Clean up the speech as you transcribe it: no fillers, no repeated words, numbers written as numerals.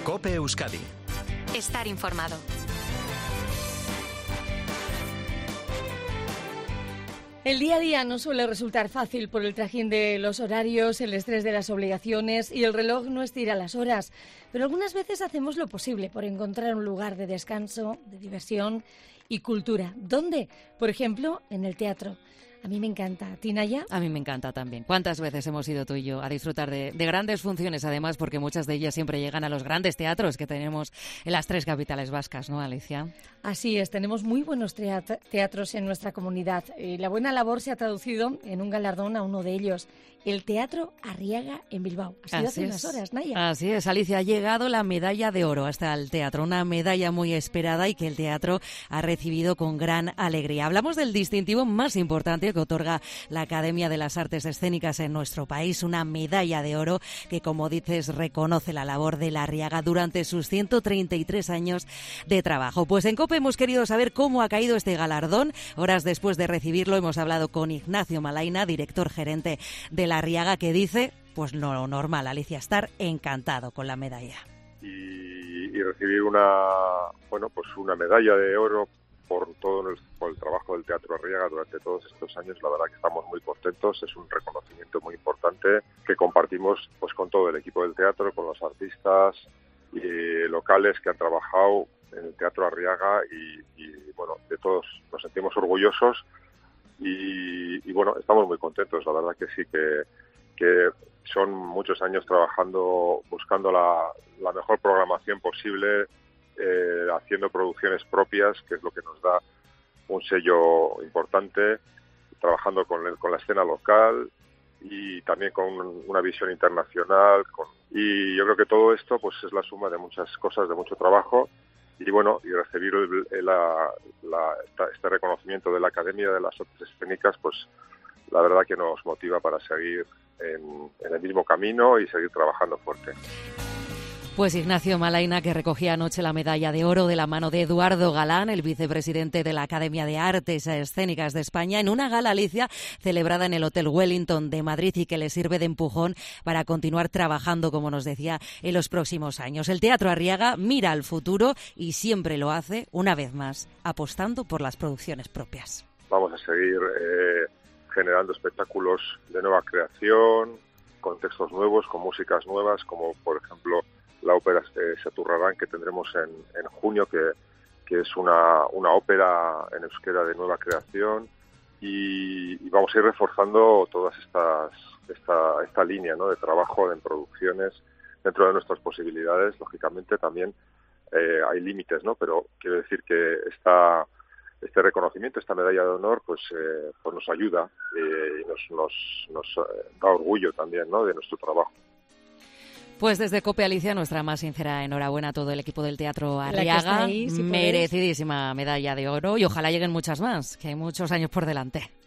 COPE Euskadi. Estar informado. El día a día no suele resultar fácil por el trajín de los horarios, el estrés de las obligaciones y el reloj no estira las horas. Pero algunas veces hacemos lo posible por encontrar un lugar de descanso, de diversión y cultura. ¿Dónde? Por ejemplo, en el teatro. A mí me encanta. ¿A ti, Naya? A mí me encanta también. ¿Cuántas veces hemos ido tú y yo a disfrutar de grandes funciones, además, porque muchas de ellas siempre llegan a los grandes teatros que tenemos en las 3 capitales vascas, ¿no, Alicia? Así es, tenemos muy buenos teatros en nuestra comunidad. La buena labor se ha traducido en un galardón a uno de ellos, el Teatro Arriaga en Bilbao. Ha sido hace unas horas, Naya. Así es, Alicia, ha llegado la medalla de oro hasta el teatro, una medalla muy esperada y que el teatro ha recibido con gran alegría. Hablamos del distintivo más importante que otorga la Academia de las Artes Escénicas en nuestro país, una medalla de oro que, como dices, reconoce la labor de la Arriaga durante sus 133 años de trabajo. Pues en COPE hemos querido saber cómo ha caído este galardón. Horas después de recibirlo hemos hablado con Ignacio Malaina, director gerente de la Arriaga, que dice, pues lo normal, Alicia, estar encantado con la medalla. Y recibir una medalla de oro por el trabajo del Teatro Arriaga durante todos estos años, la verdad que estamos muy contentos. Es un reconocimiento muy importante que compartimos pues con todo el equipo del teatro, con los artistas y locales que han trabajado en el Teatro Arriaga y bueno, de todos nos sentimos orgullosos y bueno, estamos muy contentos. La verdad que sí, que son muchos años trabajando, buscando la mejor programación posible, haciendo producciones propias, que es lo que nos da un sello importante, trabajando con la escena local y también con una visión internacional. Y yo creo que todo esto pues es la suma de muchas cosas, de mucho trabajo. Y bueno, y recibir este reconocimiento de la Academia de las Artes Escénicas, pues la verdad que nos motiva para seguir en el mismo camino y seguir trabajando fuerte. Pues Ignacio Malaina, que recogía anoche la medalla de oro de la mano de Eduardo Galán, el vicepresidente de la Academia de Artes Escénicas de España, en una gala, Alicia, celebrada en el Hotel Wellington de Madrid y que le sirve de empujón para continuar trabajando, como nos decía, en los próximos años. El Teatro Arriaga mira al futuro y siempre lo hace, una vez más, apostando por las producciones propias. Vamos a seguir generando espectáculos de nueva creación, con textos nuevos, con músicas nuevas, como por ejemplo la ópera Saturrarán, que tendremos en junio, que es una ópera en euskera de nueva creación, y vamos a ir reforzando todas esta línea, ¿no?, de trabajo en producciones dentro de nuestras posibilidades. Lógicamente también hay límites, ¿no?, pero quiero decir que este reconocimiento, esta medalla de honor, pues nos ayuda y nos da orgullo también, ¿no?, de nuestro trabajo. Pues desde COPE, Alicia, nuestra más sincera enhorabuena a todo el equipo del Teatro Arriaga. Ahí, si merecidísima medalla de oro y ojalá lleguen muchas más, que hay muchos años por delante.